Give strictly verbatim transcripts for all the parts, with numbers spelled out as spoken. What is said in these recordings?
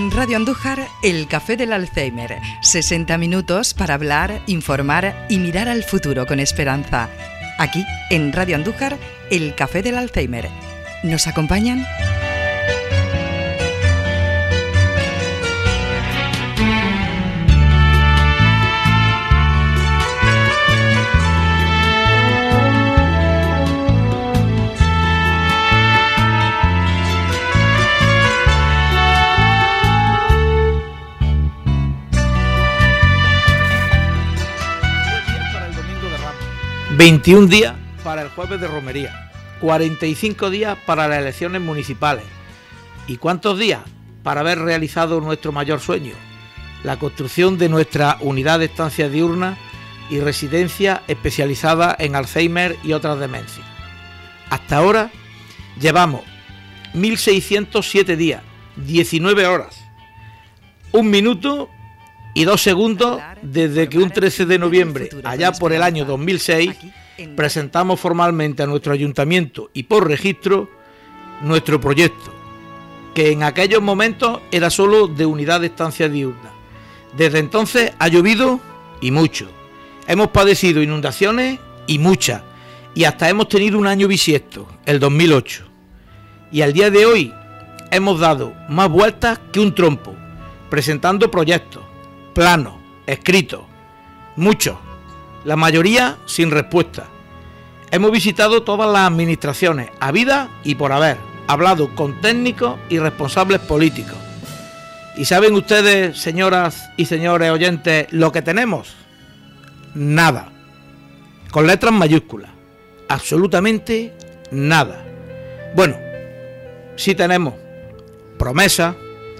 En Radio Andújar, el Café del Alzheimer. sesenta minutos para hablar, informar y mirar al futuro con esperanza. Aquí, en Radio Andújar, el Café del Alzheimer. ¿Nos acompañan? veintiún días para el jueves de romería, cuarenta y cinco días para las elecciones municipales. ¿Y cuántos días para haber realizado nuestro mayor sueño? La construcción de nuestra unidad de estancia diurna y residencia especializada en Alzheimer y otras demencias. Hasta ahora llevamos mil seiscientos siete días, diecinueve horas, un minuto y dos segundos desde que un trece de noviembre, allá por el año dos mil seis, presentamos formalmente a nuestro ayuntamiento y por registro nuestro proyecto, que en aquellos momentos era solo de unidad de estancia diurna. Desde entonces ha llovido y mucho, hemos padecido inundaciones y muchas, y hasta hemos tenido un año bisiesto, el dos mil ocho. Y al día de hoy hemos dado más vueltas que un trompo, presentando proyectos, planos, escritos, muchos, la mayoría sin respuesta. Hemos visitado todas las administraciones, habidas y por haber, hablado con técnicos y responsables políticos. ¿Y saben ustedes, señoras y señores oyentes, lo que tenemos? Nada. Con letras mayúsculas. Absolutamente nada. Bueno, sí tenemos promesas,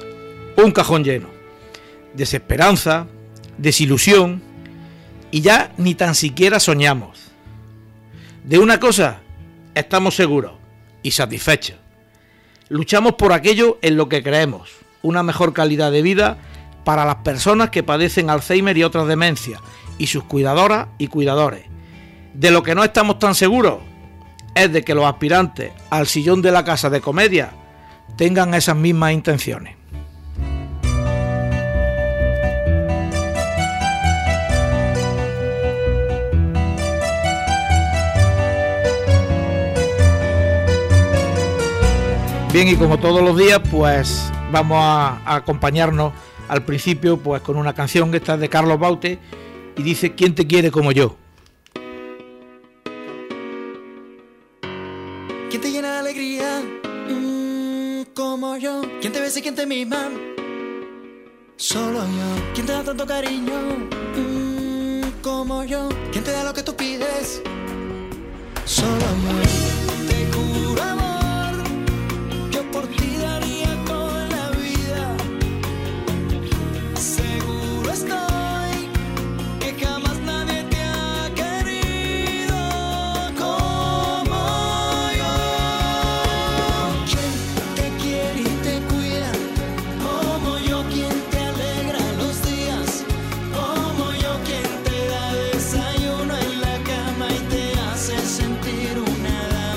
un cajón lleno, desesperanza, desilusión, y ya ni tan siquiera soñamos. De una cosa estamos seguros y satisfechos. Luchamos por aquello en lo que creemos, una mejor calidad de vida para las personas que padecen Alzheimer y otras demencias, y sus cuidadoras y cuidadores. De lo que no estamos tan seguros es de que los aspirantes al sillón de la Casa de Comedia tengan esas mismas intenciones. Bien, y como todos los días, pues vamos a, a acompañarnos al principio pues con una canción que está de Carlos Baute y dice: ¿Quién te quiere como yo? ¿Quién te llena de alegría mm, como yo? ¿Quién te besa y quién te mima? Solo yo. ¿Quién te da tanto cariño mm, como yo? ¿Quién te da lo que tú pides? Solo yo. Te juro amor, yo por ti daría toda la vida. Seguro estoy que jamás nadie te ha querido como yo. ¿Quién te quiere y te cuida como yo? ¿Quién te alegra los días como yo? ¿Quién te da desayuno en la cama y te hace sentir una edad?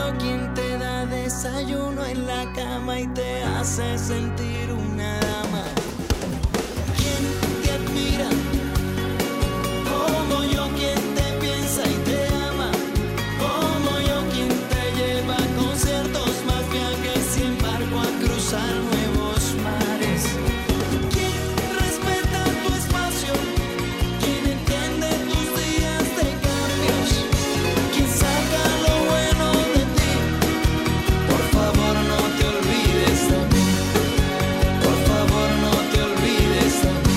yo quien te da desayuno en la cama y te hace sentir una dama. ¿Quién te admira como yo, quien te piensa y te ama? Como yo, quien te lleva a conciertos, más viajes y embarco a cruzar nuevos mares. ¿Quién respeta tu espacio? ¿Quién entiende tus días de cambios? ¿Quién saca lo bueno de ti? Por favor no te olvides de mí. Por favor no te olvides de mí.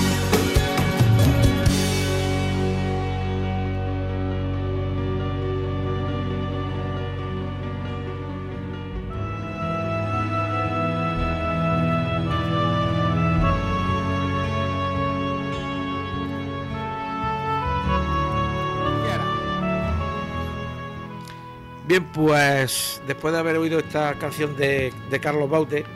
Bien, pues después de haber oído esta canción de, de Carlos Baute,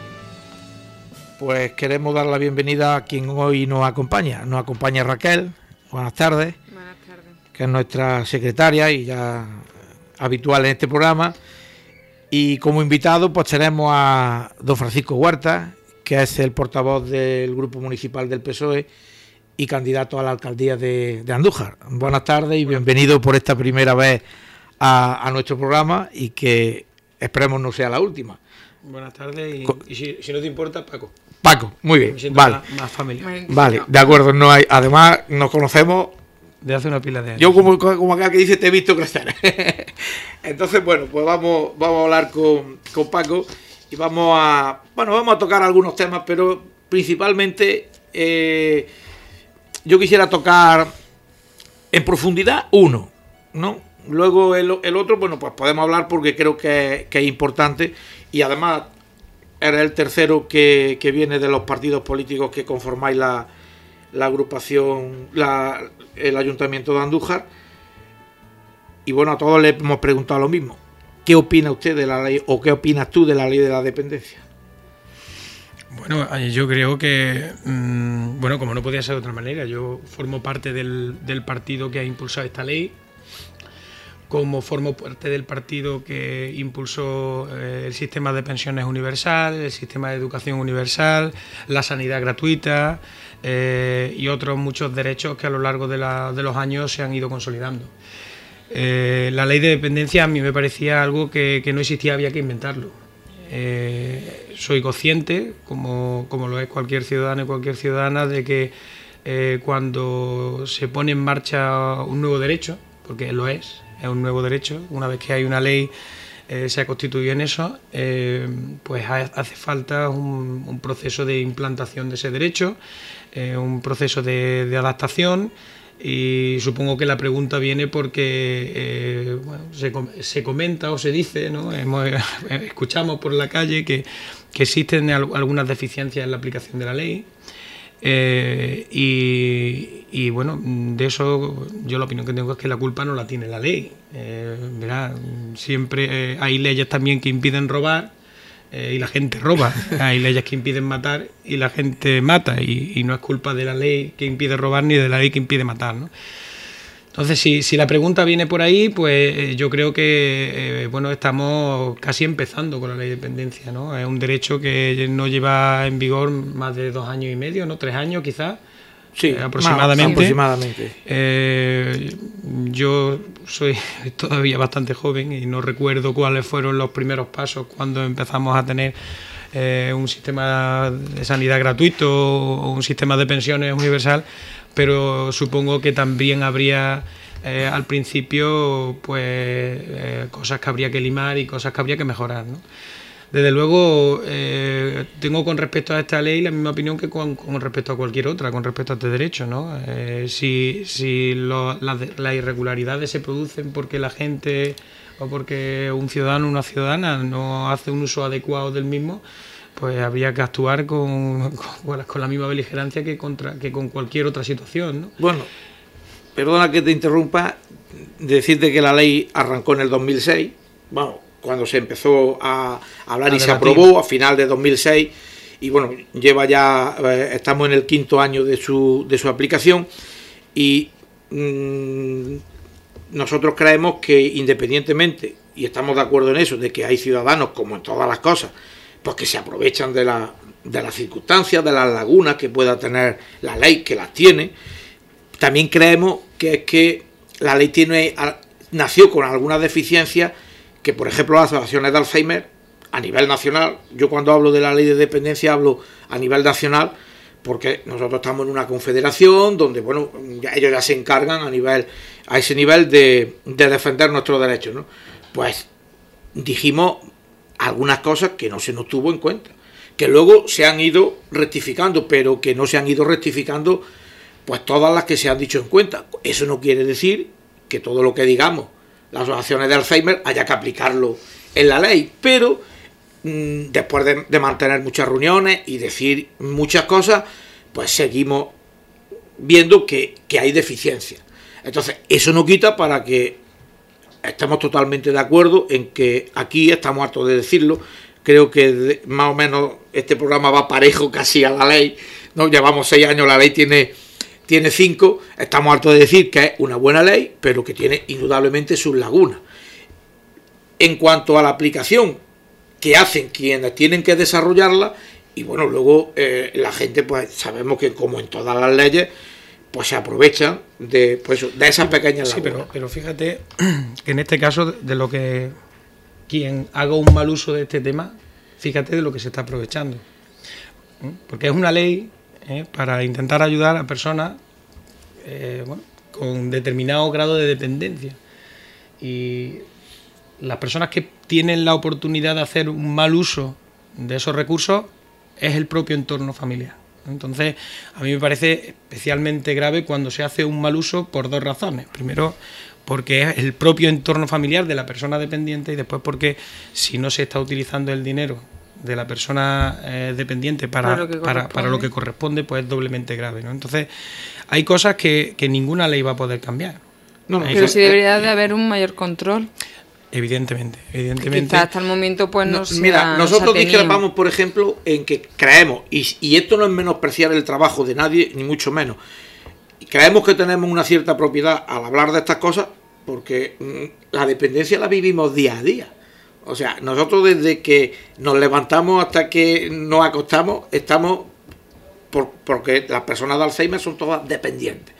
pues queremos dar la bienvenida a quien hoy nos acompaña. Nos acompaña Raquel. Buenas tardes. Buenas tardes. Que es nuestra secretaria y ya habitual en este programa. Y como invitado pues tenemos a don Francisco Huerta, que es el portavoz del Grupo Municipal del P S O E y candidato a la alcaldía de, de Andújar. Buenas tardes y bienvenido por esta primera vez a, a nuestro programa y que esperemos no sea la última. Buenas tardes y, Co- y si, si no te importa, Paco. Paco, muy bien, Me siento vale, más, más familiar. vale, de acuerdo, no hay, además nos conocemos. De hace una pila de años. Yo como, como acá que dice te he visto crecer. Entonces, bueno, pues vamos, vamos a hablar con, con Paco y vamos a, bueno, vamos a tocar algunos temas, pero principalmente eh, yo quisiera tocar en profundidad uno, ¿no? Luego el, el otro, bueno, pues podemos hablar porque creo que, que es importante y además eres el tercero que, que viene de los partidos políticos que conformáis la, la agrupación, la, el Ayuntamiento de Andújar. Y bueno, a todos les hemos preguntado lo mismo. ¿Qué opina usted de la ley o qué opinas tú de la ley de la dependencia? Bueno, yo creo que, mmm, bueno, como no podía ser de otra manera, yo formo parte del, del partido que ha impulsado esta ley, como formo parte del partido que impulsó eh, el sistema de pensiones universal, el sistema de educación universal, la sanidad gratuita eh, y otros muchos derechos que a lo largo de, la, de los años se han ido consolidando. Eh, la ley de dependencia a mí me parecía algo que, que no existía, había que inventarlo. Eh, soy consciente, como, como lo es cualquier ciudadano y cualquier ciudadana, de que eh, cuando se pone en marcha un nuevo derecho, porque lo es, es un nuevo derecho, una vez que hay una ley eh, se ha constituido en eso, eh, pues ha, hace falta un, un proceso de implantación de ese derecho, eh, un proceso de, de adaptación. Y supongo que la pregunta viene porque eh, bueno, se, se comenta o se dice, ¿no? Hemos, escuchamos por la calle que, que existen algunas deficiencias en la aplicación de la ley eh, y, y bueno, de eso yo la opinión que tengo es que la culpa no la tiene la ley. Eh, ¿verdad? Siempre eh, hay leyes también que impiden robar eh, y la gente roba, hay leyes que impiden matar y la gente mata y, y no es culpa de la ley que impide robar ni de la ley que impide matar, ¿no? Entonces, si, si la pregunta viene por ahí, pues yo creo que eh, bueno, estamos casi empezando con la ley de dependencia, ¿no? Es un derecho que no lleva en vigor más de dos años y medio, ¿no? Tres años quizás. Sí, eh, aproximadamente. Más, aproximadamente. Eh, yo soy todavía bastante joven y no recuerdo cuáles fueron los primeros pasos cuando empezamos a tener eh, un sistema de sanidad gratuito o un sistema de pensiones universal, pero supongo que también habría eh, al principio pues eh, cosas que habría que limar y cosas que habría que mejorar, ¿no? Desde luego, eh, tengo con respecto a esta ley la misma opinión que con, con respecto a cualquier otra, con respecto a este derecho, ¿no? Eh, si si lo, las, las irregularidades se producen porque la gente o porque un ciudadano o una ciudadana no hace un uso adecuado del mismo, pues habría que actuar con, con, con la misma beligerancia que, contra, que con cualquier otra situación, ¿no? Bueno, perdona que te interrumpa, decirte que la ley arrancó en el dos mil seis, vamos, cuando se empezó a hablar a y se aprobó a final de dos mil seis y bueno, lleva ya, eh, estamos en el quinto año de su, de su aplicación y mmm, nosotros creemos que independientemente y estamos de acuerdo en eso, de que hay ciudadanos, como en todas las cosas, pues que se aprovechan de, la, de las circunstancias, de las lagunas que pueda tener la ley, que las tiene. También creemos que es que la ley tiene, nació con algunas deficiencias que, por ejemplo, las asociaciones de Alzheimer a nivel nacional, yo cuando hablo de la ley de dependencia hablo a nivel nacional, porque nosotros estamos en una confederación donde, bueno, ya, ellos ya se encargan a nivel a ese nivel de, de defender nuestros derechos, ¿no? Pues dijimos algunas cosas que no se nos tuvo en cuenta, que luego se han ido rectificando, pero que no se han ido rectificando pues todas las que se han dicho en cuenta. Eso no quiere decir que todo lo que digamos las asociaciones de Alzheimer haya que aplicarlo en la ley, pero mmm, después de, de mantener muchas reuniones y decir muchas cosas, pues seguimos viendo que, que hay deficiencias. Entonces, eso no quita para que estemos totalmente de acuerdo en que aquí estamos hartos de decirlo. Creo que de, más o menos este programa va parejo casi a la ley, ¿no? Llevamos seis años, la ley tiene, tiene cinco, estamos hartos de decir que es una buena ley, pero que tiene indudablemente sus lagunas. En cuanto a la aplicación que hacen quienes tienen que desarrollarla, y bueno, luego eh, la gente, pues sabemos que como en todas las leyes, pues se aprovechan de, pues, de esas pequeñas lagunas. Sí, pero, pero fíjate que en este caso, de lo que quien haga un mal uso de este tema, fíjate de lo que se está aprovechando. Porque es una ley eh, para intentar ayudar a personas eh, bueno, con determinado grado de dependencia. Y las personas que tienen la oportunidad de hacer un mal uso de esos recursos es el propio entorno familiar. Entonces, a mí me parece especialmente grave cuando se hace un mal uso por dos razones. Primero, porque es el propio entorno familiar de la persona dependiente, y después porque si no se está utilizando el dinero de la persona eh, dependiente para, para, lo para, para lo que corresponde, pues es doblemente grave, ¿no? Entonces, hay cosas que, que ninguna ley va a poder cambiar. No, no, pero sí debería de haber un mayor control. Evidentemente, evidentemente. Quizás hasta el momento pues no, no se Mira, nosotros discrepamos, por ejemplo, en que creemos, y, y esto no es menospreciar el trabajo de nadie, ni mucho menos, creemos que tenemos una cierta propiedad al hablar de estas cosas, porque mmm, la dependencia la vivimos día a día. O sea, nosotros desde que nos levantamos hasta que nos acostamos, estamos, por, porque las personas de Alzheimer son todas dependientes.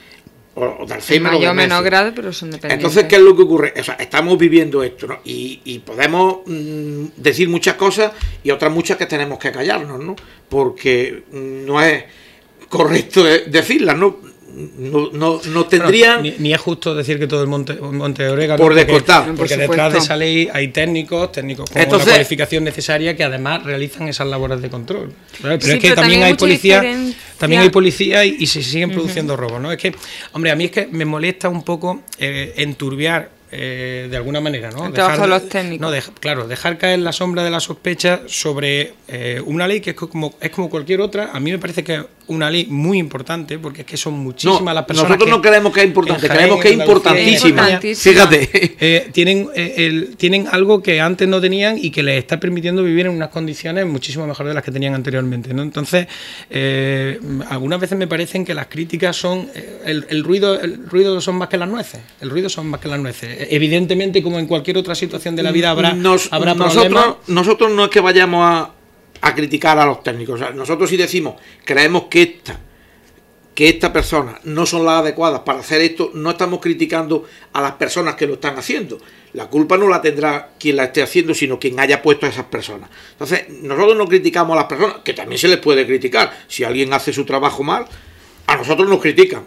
O de Alzheimer, mayor o menor grado, pero son dependientes. Entonces, ¿qué es lo que ocurre? O sea, estamos viviendo esto, ¿no? Y, y podemos mmm, decir muchas cosas y otras muchas que tenemos que callarnos, ¿no? Porque no es correcto de, decirlas, ¿no? No, no, no tendrían... Bueno, ni, ni es justo decir que todo el monte, monte de orégano... Por descortar. Porque, porque detrás de esa ley hay técnicos, técnicos con Entonces, una cualificación necesaria que además realizan esas labores de control. Pero sí, es que pero también, también hay policías también hay policía y, y se siguen produciendo uh-huh. robos, ¿no? Es que, hombre, a mí es que me molesta un poco eh, enturbiar Eh, de alguna manera, ¿no? El trabajo de los técnicos. No, deja, claro, dejar caer la sombra de la sospecha sobre eh, una ley que es como, es como cualquier otra. A mí me parece que es una ley muy importante, porque es que son muchísimas no, las personas. Nosotros que no creemos que es importante, creemos que es importantísima. Fíjate. Eh, tienen, eh, el, tienen algo que antes no tenían y que les está permitiendo vivir en unas condiciones muchísimo mejores de las que tenían anteriormente, ¿no? Entonces, eh, algunas veces me parecen que las críticas son. Eh, el, el, ruido, el ruido son más que las nueces. El ruido son más que las nueces. Evidentemente, como en cualquier otra situación de la vida, habrá, Nos, habrá nosotros, problemas. Nosotros no es que vayamos a, a criticar a los técnicos. O sea, nosotros sí decimos, creemos que esta, que esta persona no son las adecuadas para hacer esto, no estamos criticando a las personas que lo están haciendo. La culpa no la tendrá quien la esté haciendo, sino quien haya puesto a esas personas. Entonces, nosotros no criticamos a las personas, que también se les puede criticar. Si alguien hace su trabajo mal, a nosotros nos critican.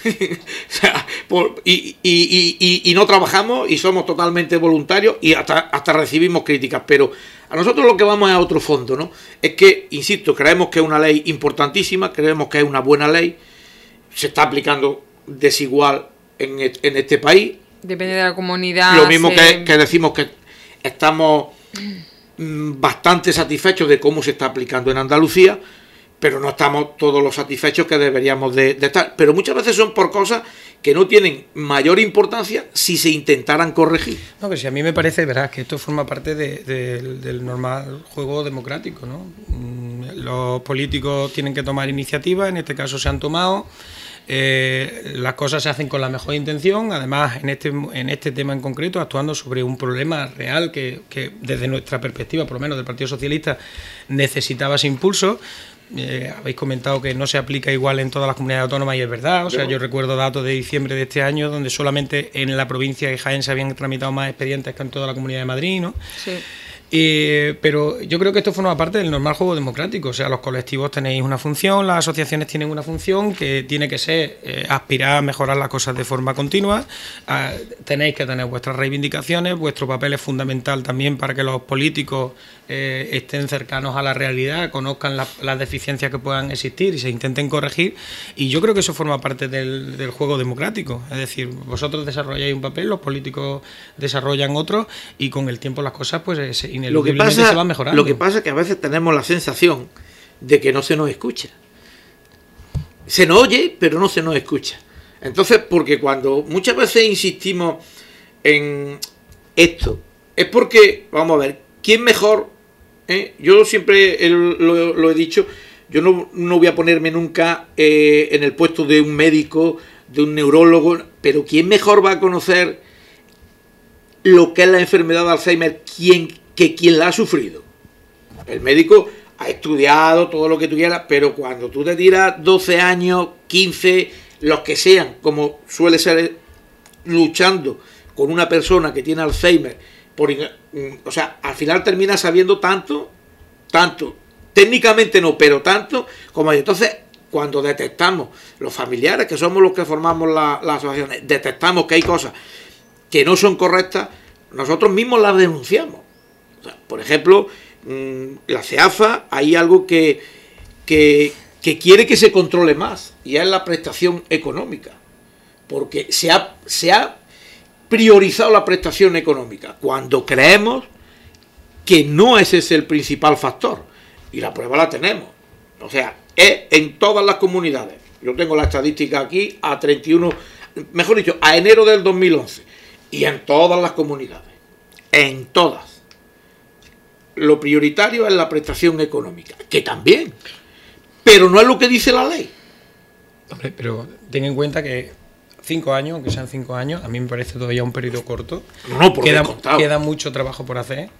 o sea, por, y, y, y, y, y no trabajamos y somos totalmente voluntarios y hasta, hasta recibimos críticas, pero a nosotros lo que vamos es a otro fondo, ¿no? Es que, insisto, creemos que es una ley importantísima, creemos que es una buena ley, se está aplicando desigual en, en este país. Depende de la comunidad. Lo mismo se... que, que decimos que estamos mm, bastante satisfechos de cómo se está aplicando en Andalucía, pero no estamos todos los satisfechos que deberíamos de, de estar. Pero muchas veces son por cosas que no tienen mayor importancia si se intentaran corregir. No, pero si a mí me parece, verás, que esto forma parte de, de, del normal juego democrático, ¿no? Los políticos tienen que tomar iniciativas, en este caso se han tomado. eh, las cosas se hacen con la mejor intención, además en este, en este tema en concreto, actuando sobre un problema real que, que desde nuestra perspectiva, por lo menos del Partido Socialista, necesitaba ese impulso. Eh, habéis comentado que no se aplica igual en todas las comunidades autónomas y es verdad, o sea, yo recuerdo datos de diciembre de este año donde solamente en la provincia de Jaén se habían tramitado más expedientes que en toda la Comunidad de Madrid, ¿no? Sí. Eh, pero yo creo que esto forma parte del normal juego democrático, o sea, los colectivos tenéis una función, las asociaciones tienen una función que tiene que ser eh, aspirar a mejorar las cosas de forma continua, a, tenéis que tener vuestras reivindicaciones, vuestro papel es fundamental también para que los políticos eh, estén cercanos a la realidad, conozcan la, las deficiencias que puedan existir y se intenten corregir, y yo creo que eso forma parte del, del juego democrático, es decir, vosotros desarrolláis un papel, los políticos desarrollan otro y con el tiempo las cosas pues se Lo que, pasa, se va mejorando. Lo que pasa es que a veces tenemos la sensación de que no se nos escucha. Se nos oye, pero no se nos escucha. Entonces, porque cuando muchas veces insistimos en esto, es porque, vamos a ver, ¿quién mejor? ¿Eh? Yo siempre lo, lo he dicho, yo no, no voy a ponerme nunca eh, en el puesto de un médico, de un neurólogo, pero ¿quién mejor va a conocer lo que es la enfermedad de Alzheimer? ¿Quién que quien la ha sufrido? El médico ha estudiado todo lo que tú quieras, pero cuando tú te tiras doce años, quince, los que sean, como suele ser, luchando con una persona que tiene Alzheimer, por, o sea, al final termina sabiendo tanto, tanto, técnicamente no, pero tanto, como hay. Entonces, cuando detectamos, los familiares, que somos los que formamos las la asociaciones, detectamos que hay cosas que no son correctas, nosotros mismos las denunciamos. O sea, por ejemplo, la CEAFA, hay algo que, que, que quiere que se controle más, y es la prestación económica, porque se ha, se ha priorizado la prestación económica, cuando creemos que no ese es el principal factor, y la prueba la tenemos. O sea, es en todas las comunidades. Yo tengo la estadística aquí a treinta y uno, mejor dicho, a enero del dos mil once, y en todas las comunidades, en todas. Lo prioritario es la prestación económica, que también, pero no es lo que dice la ley. Hombre, pero ten en cuenta que cinco años, aunque sean cinco años, a mí me parece todavía un periodo corto. No, no, por queda, queda mucho trabajo por hacer.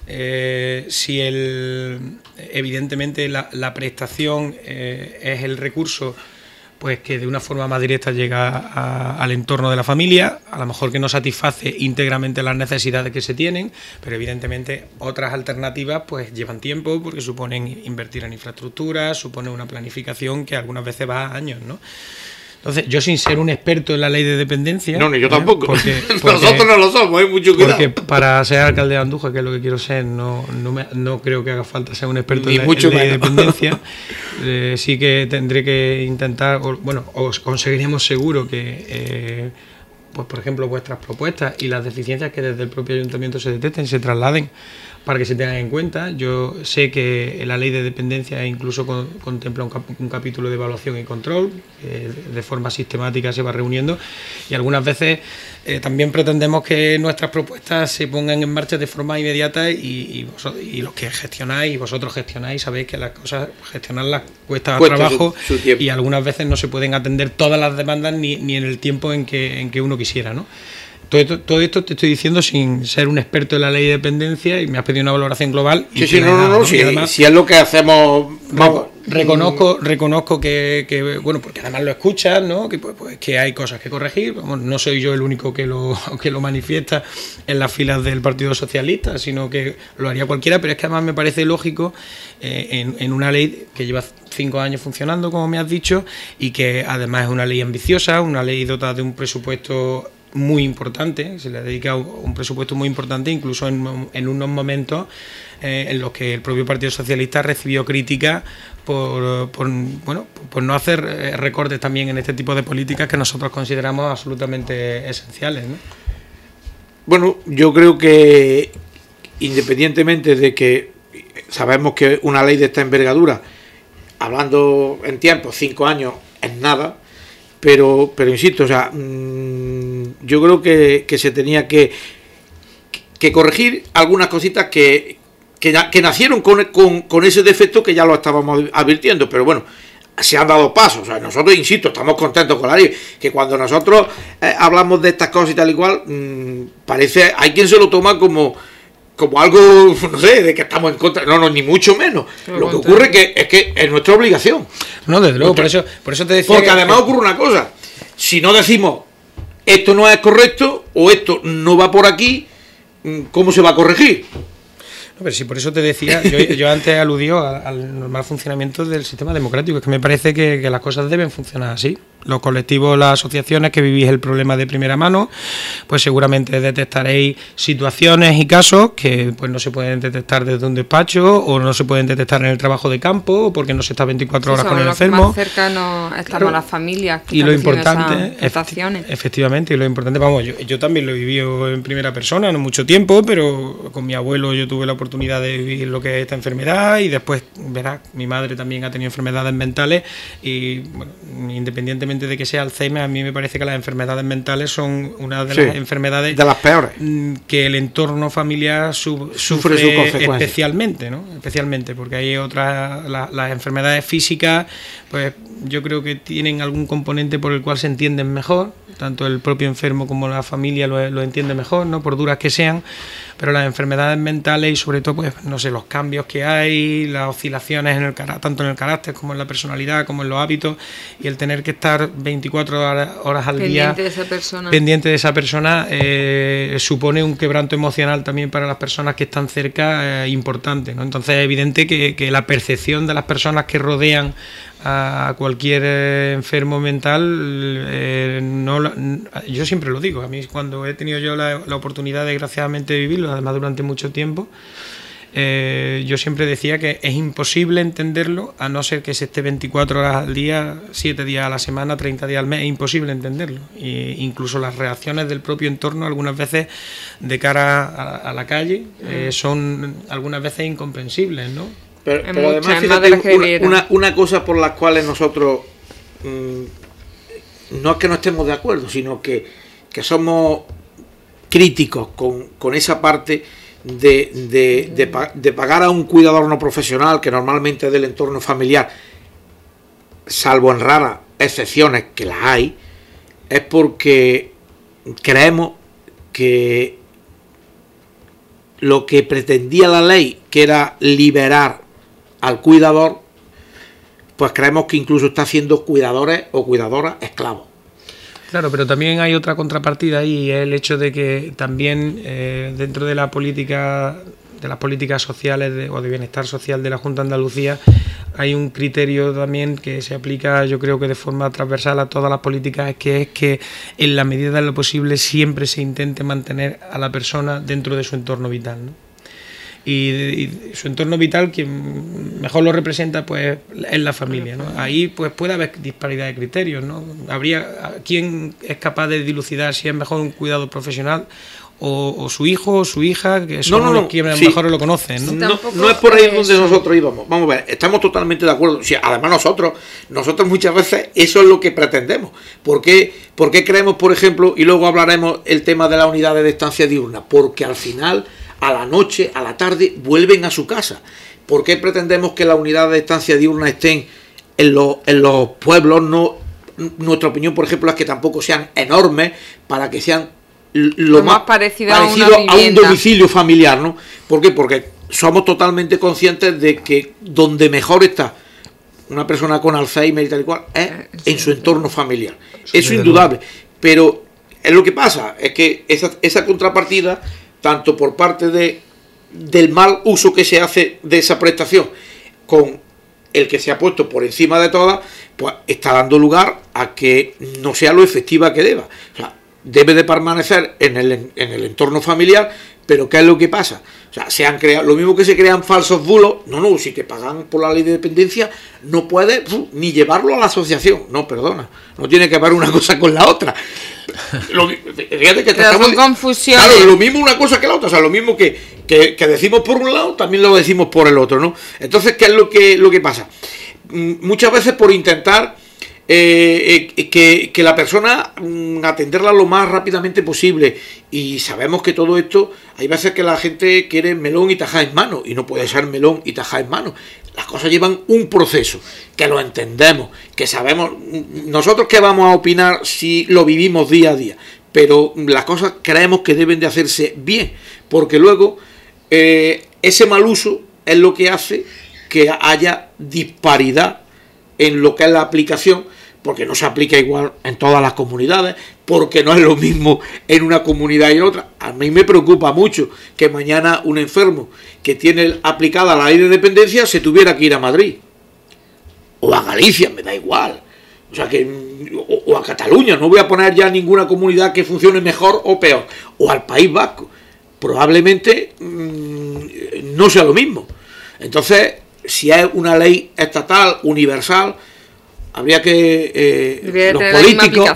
Eh, si el evidentemente la, la prestación eh, es el recurso, pues que de una forma más directa llega a, al entorno de la familia, a lo mejor que no satisface íntegramente las necesidades que se tienen, pero evidentemente otras alternativas pues llevan tiempo porque suponen invertir en infraestructuras, supone una planificación que algunas veces va a años, ¿no? Entonces, yo sin ser un experto en la ley de dependencia... No, ni yo tampoco. ¿eh? Porque, porque, nosotros no lo somos, hay mucho cuidado. Porque para ser alcalde de Andújar, que es lo que quiero ser, no, no, me, no creo que haga falta ser un experto ni en la mucho ley de menos. dependencia. Eh, sí que tendré que intentar, o, bueno, os conseguiremos seguro que... Eh, pues por ejemplo, vuestras propuestas y las deficiencias que desde el propio ayuntamiento se detecten, se trasladen para que se tengan en cuenta. Yo sé que la ley de dependencia incluso con, contempla un, cap, un capítulo de evaluación y control, que de forma sistemática se va reuniendo, y algunas veces eh, también pretendemos que nuestras propuestas se pongan en marcha de forma inmediata, y, y, vosotros, y los que gestionáis y vosotros gestionáis sabéis que las cosas, gestionarlas cuesta, cuesta trabajo su, su y algunas veces no se pueden atender todas las demandas ni, ni en el tiempo en que, en que uno quisiera, ¿no? Todo esto, todo esto te estoy diciendo sin ser un experto en la ley de dependencia, y me has pedido una valoración global. Sí, sí, no, no, no, si, además, si es lo que hacemos. Vamos. Reconozco, reconozco que, que, bueno, porque además lo escuchas, ¿no? Que, pues, pues, que hay cosas que corregir. Vamos, no soy yo el único que lo, que lo manifiesta en las filas del Partido Socialista, sino que lo haría cualquiera, pero es que además me parece lógico eh, en, en una ley que lleva cinco años funcionando, como me has dicho, y que además es una ley ambiciosa, una ley dotada de un presupuesto muy importante, se le dedica un presupuesto muy importante, incluso en, en unos momentos eh, en los que el propio Partido Socialista recibió críticas por, por, bueno, por no hacer recortes también en este tipo de políticas que nosotros consideramos absolutamente esenciales, ¿no? Bueno, yo creo que independientemente de que sabemos que una ley de esta envergadura, hablando en tiempo, cinco años es nada, pero, pero insisto, o sea, mmm, yo creo que, que se tenía que, que corregir algunas cositas que, que, que nacieron con, con, con ese defecto que ya lo estábamos advirtiendo, pero bueno, se han dado pasos. O sea, nosotros, insisto, estamos contentos con la ley, que cuando nosotros eh, hablamos de estas cosas y tal y cual, mmm, parece, hay quien se lo toma como como algo, no sé, de que estamos en contra. No, no, ni mucho menos. Lo, lo que ocurre que, es que es nuestra obligación. No, desde luego, por eso, por eso te decía. Porque que, además que... ocurre una cosa. Si no decimos esto no es correcto o esto no va por aquí, ¿cómo se va a corregir? No, pero sí, por eso te decía, yo, yo antes aludió al, al normal funcionamiento del sistema democrático. Es que me parece que, que las cosas deben funcionar así. Los colectivos, las asociaciones que vivís el problema de primera mano, pues seguramente detectaréis situaciones y casos que pues no se pueden detectar desde un despacho o no se pueden detectar en el trabajo de campo porque no se está veinticuatro horas sí, con el los enfermo. Más cercanos estamos claro. las familias que y lo importante, efe- efectivamente, y lo importante, vamos, yo, yo también lo he vivido en primera persona, no mucho tiempo, pero con mi abuelo yo tuve la oportunidad de vivir lo que es esta enfermedad y después, verás, mi madre también ha tenido enfermedades mentales y, bueno, independientemente de que sea Alzheimer, a mí me parece que las enfermedades mentales son una de sí, las enfermedades de las peores que el entorno familiar sub, sufre, sufre especialmente, ¿no? Especialmente porque hay otras, la, las enfermedades físicas, pues yo creo que tienen algún componente por el cual se entienden mejor, tanto el propio enfermo como la familia lo, lo entiende mejor, ¿no? Por duras que sean, pero las enfermedades mentales y sobre todo, pues no sé, los cambios que hay, las oscilaciones en el tanto en el carácter como en la personalidad, como en los hábitos, y el tener que estar veinticuatro horas al pendiente día de esa persona, pendiente de esa persona eh, supone un quebranto emocional también para las personas que están cerca, eh, importante, ¿no? Entonces es evidente que, que la percepción de las personas que rodean a cualquier eh, enfermo mental, eh, no, yo siempre lo digo, a mí cuando he tenido yo la, la oportunidad desgraciadamente de vivirlo, además durante mucho tiempo, eh, yo siempre decía que es imposible entenderlo a no ser que se esté veinticuatro horas al día, siete días a la semana, treinta días al mes, es imposible entenderlo. E incluso las reacciones del propio entorno algunas veces de cara a, a la calle eh, son algunas veces incomprensibles, ¿no? Pero, pero además, fíjate, una, una, una cosa por las cuales nosotros mmm, no es que no estemos de acuerdo, sino que, que somos críticos con, con esa parte de, de, de, de pagar a un cuidador no profesional, que normalmente es del entorno familiar, salvo en raras excepciones que las hay, es porque creemos que lo que pretendía la ley, que era liberar al cuidador, pues creemos que incluso está haciendo cuidadores o cuidadoras esclavos. Claro, pero también hay otra contrapartida ahí, el hecho de que también eh, dentro de la política, de las políticas sociales de, o de bienestar social de la Junta de Andalucía, hay un criterio también que se aplica, yo creo que de forma transversal a todas las políticas, que es que en la medida de lo posible siempre se intente mantener a la persona dentro de su entorno vital, ¿no? Y, y su entorno vital, quien mejor lo representa, pues es la familia, ¿no? Ahí pues puede haber disparidad de criterios, ¿no? Habría quien es capaz de dilucidar si es mejor un cuidado profesional o, o su hijo o su hija, que son no, no, no, los que sí. mejor lo conocen, ¿no? No, no es por ahí donde nosotros íbamos. Vamos a ver, estamos totalmente de acuerdo. Sí, además nosotros, nosotros muchas veces eso es lo que pretendemos. ¿Por qué, ¿Por qué creemos, por ejemplo, y luego hablaremos el tema de las unidades de estancia diurna? Porque al final, a la noche, a la tarde, vuelven a su casa. ¿Por qué pretendemos que las unidades de estancia diurna estén en los, en los pueblos? No, nuestra opinión, por ejemplo, es que tampoco sean enormes para que sean lo, lo más, más parecido, parecido a, a un domicilio familiar, ¿no? ¿Por qué? Porque somos totalmente conscientes de que donde mejor está una persona con Alzheimer y tal y cual es en su entorno familiar. Eso es indudable. Pero es lo que pasa, es que esa, esa contrapartida, tanto por parte de, del mal uso que se hace de esa prestación, con el que se ha puesto por encima de todas, pues está dando lugar a que no sea lo efectiva que deba. O sea, debe de permanecer en el, en el entorno familiar, pero ¿qué es lo que pasa? O sea, se han creado, lo mismo que se crean falsos bulos, no, no, si te pagan por la ley de dependencia, no puedes puf, ni llevarlo a la asociación, no, perdona, no tiene que ver una cosa con la otra. Lo, fíjate que tratamos de confusión. Claro, lo mismo una cosa que la otra, o sea, lo mismo que, que, que decimos por un lado, también lo decimos por el otro, ¿no? Entonces, ¿qué es lo que, lo que pasa? Muchas veces por intentar Eh, eh, que, que la persona mm, atenderla lo más rápidamente posible, y sabemos que todo esto, hay veces que la gente quiere melón y tajá en mano, y no puede ser melón y tajá en mano. las cosas llevan un proceso, que lo entendemos, que sabemos, nosotros qué vamos a opinar si lo vivimos día a día, pero las cosas creemos que deben de hacerse bien, porque luego eh, ese mal uso es lo que hace que haya disparidad en lo que es la aplicación, porque no se aplica igual en todas las comunidades, porque no es lo mismo en una comunidad y en otra. A mí me preocupa mucho que mañana un enfermo que tiene aplicada la ley de dependencia se tuviera que ir a Madrid, o a Galicia, me da igual, o sea que o, o a Cataluña, no voy a poner ya ninguna comunidad que funcione mejor o peor, o al País Vasco, probablemente mmm, no sea lo mismo. Entonces, si es una ley estatal, universal, habría que eh, los políticos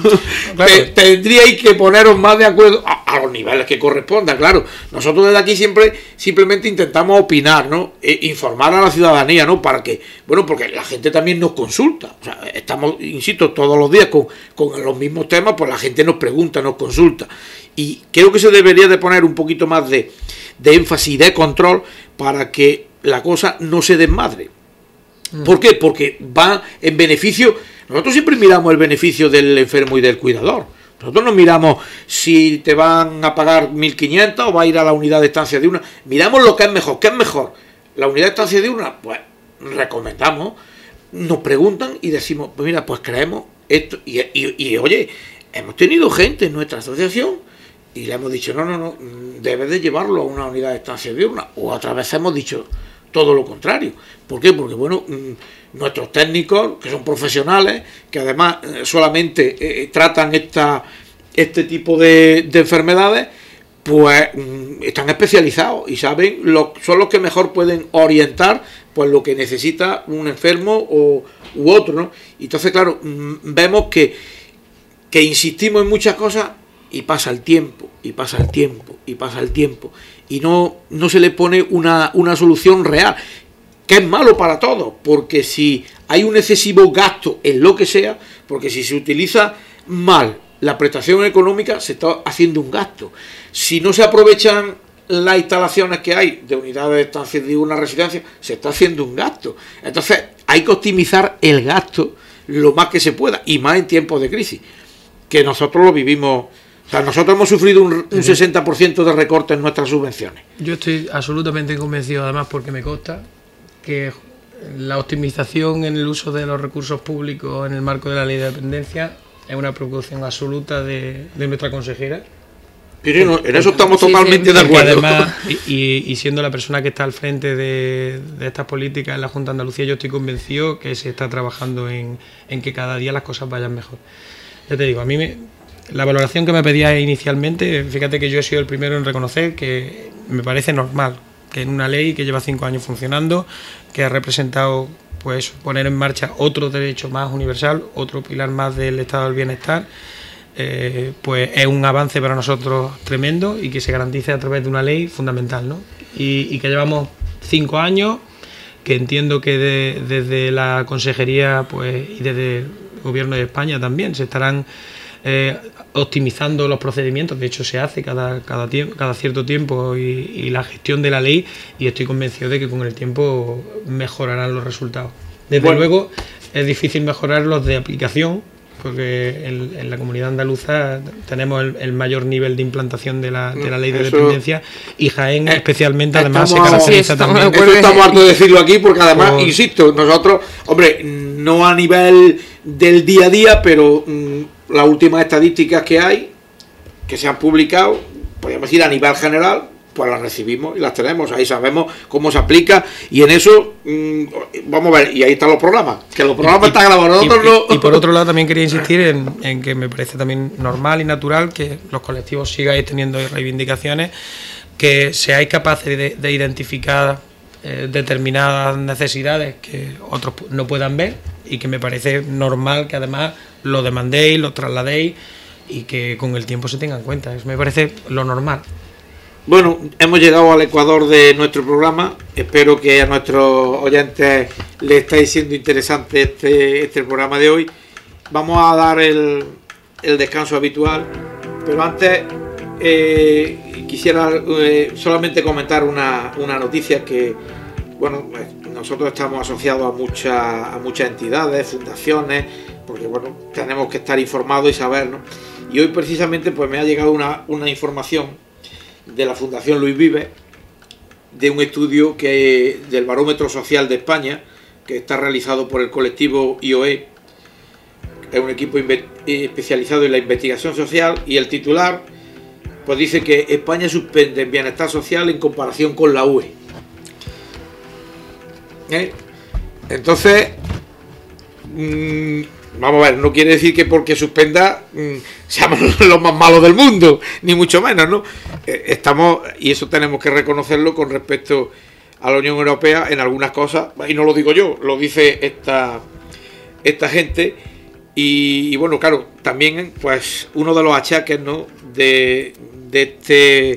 te, tendríais que poneros más de acuerdo a, a los niveles que correspondan. Claro, nosotros desde aquí siempre simplemente intentamos opinar, ¿no? E informar a la ciudadanía, ¿no? Para que, bueno, porque la gente también nos consulta, o sea, estamos, insisto, todos los días con, con los mismos temas, pues la gente nos pregunta, nos consulta, y creo que se debería de poner un poquito más de, de énfasis, de control, para que la cosa no se desmadre. ¿Por qué? Porque va en beneficio. Nosotros siempre miramos el beneficio del enfermo y del cuidador. Nosotros no miramos si te van a pagar mil quinientos o va a ir a la unidad de estancia de una. Miramos lo que es mejor. ¿Qué es mejor? La unidad de estancia de una, pues recomendamos, nos preguntan y decimos, pues mira, pues creemos esto. Y, y, y oye, hemos tenido gente en nuestra asociación y le hemos dicho, no, no, no, debes de llevarlo a una unidad de estancia diurna. O otra vez hemos dicho todo lo contrario. ¿Por qué? Porque, bueno, mmm, nuestros técnicos, que son profesionales, que además eh, solamente eh, tratan esta, este tipo de, de enfermedades, pues mmm, están especializados y saben, lo, son los que mejor pueden orientar pues lo que necesita un enfermo o, u otro, ¿no? Y entonces, claro, mmm, vemos que, que insistimos en muchas cosas y pasa el tiempo, y pasa el tiempo, y pasa el tiempo, y no, no se le pone una, una solución real, que es malo para todos, porque si hay un excesivo gasto en lo que sea, porque si se utiliza mal la prestación económica, se está haciendo un gasto. Si no se aprovechan las instalaciones que hay de unidades de estancia de una residencia, se está haciendo un gasto. Entonces hay que optimizar el gasto lo más que se pueda, y más en tiempos de crisis, que nosotros lo vivimos. O sea, nosotros hemos sufrido un, un sesenta por ciento de recorte en nuestras subvenciones. Yo estoy absolutamente convencido, además, porque me consta que la optimización en el uso de los recursos públicos en el marco de la ley de dependencia es una preocupación absoluta de, de nuestra consejera. Pero en eso estamos sí, totalmente sí, de acuerdo. Además, y, y siendo la persona que está al frente de, de estas políticas en la Junta de Andalucía, yo estoy convencido que se está trabajando en, en que cada día las cosas vayan mejor. Ya te digo, a mí me... La valoración que me pedía inicialmente, fíjate que yo he sido el primero en reconocer que me parece normal que en una ley que lleva cinco años funcionando, que ha representado pues poner en marcha otro derecho más universal, otro pilar más del estado del bienestar, eh, pues es un avance para nosotros tremendo y que se garantice a través de una ley fundamental, ¿no? Y, y que llevamos cinco años, que entiendo que de, desde la consejería pues y desde el gobierno de España también se estarán Eh, optimizando los procedimientos. De hecho se hace cada, cada, tiempo, cada cierto tiempo y, y la gestión de la ley, y estoy convencido de que con el tiempo mejorarán los resultados. Desde bueno. luego es difícil mejorar los de aplicación, porque en, en la comunidad andaluza tenemos el, el mayor nivel de implantación de la, de la ley de Eso, dependencia, y Jaén eh, especialmente además estamos, se caracteriza sí, también. Eso estamos hartos de decirlo aquí, porque además, Por... insisto, nosotros, hombre, no a nivel del día a día, pero mmm, las últimas estadísticas que hay, que se han publicado, podríamos decir a nivel general, pues las recibimos y las tenemos, ahí sabemos cómo se aplica, y en eso mmm, vamos a ver, y ahí están los programas, que los programas y, están grabados, nosotros y, no. Y por otro lado también quería insistir en, en que me parece también normal y natural que los colectivos sigáis teniendo reivindicaciones, que seáis capaces de, de identificar eh, determinadas necesidades que otros no puedan ver, y que me parece normal que además lo demandéis, lo trasladéis y que con el tiempo se tenga en cuenta. Eso me parece lo normal. Bueno, hemos llegado al ecuador de nuestro programa. Espero que a nuestros oyentes les esté siendo interesante este, este programa de hoy. Vamos a dar el, el descanso habitual, pero antes eh, quisiera eh, solamente comentar una, una noticia que, bueno, nosotros estamos asociados a muchas a muchas entidades, fundaciones, porque bueno, tenemos que estar informados y saber, ¿no? Y hoy precisamente pues me ha llegado una, una información de la Fundación Luis Vives, de un estudio que del Barómetro Social de España, que está realizado por el colectivo I O E, es un equipo especializado en la investigación social, y el titular pues dice que España suspende en bienestar social en comparación con la U E. ¿Eh? Entonces, mmm, vamos a ver, no quiere decir que porque suspenda mmm, seamos los más malos del mundo, ni mucho menos, ¿no? Eh, estamos, y eso tenemos que reconocerlo con respecto a la Unión Europea en algunas cosas, y no lo digo yo, lo dice esta, esta gente. Y, y bueno, claro, también pues uno de los achaques, ¿no?, de, de este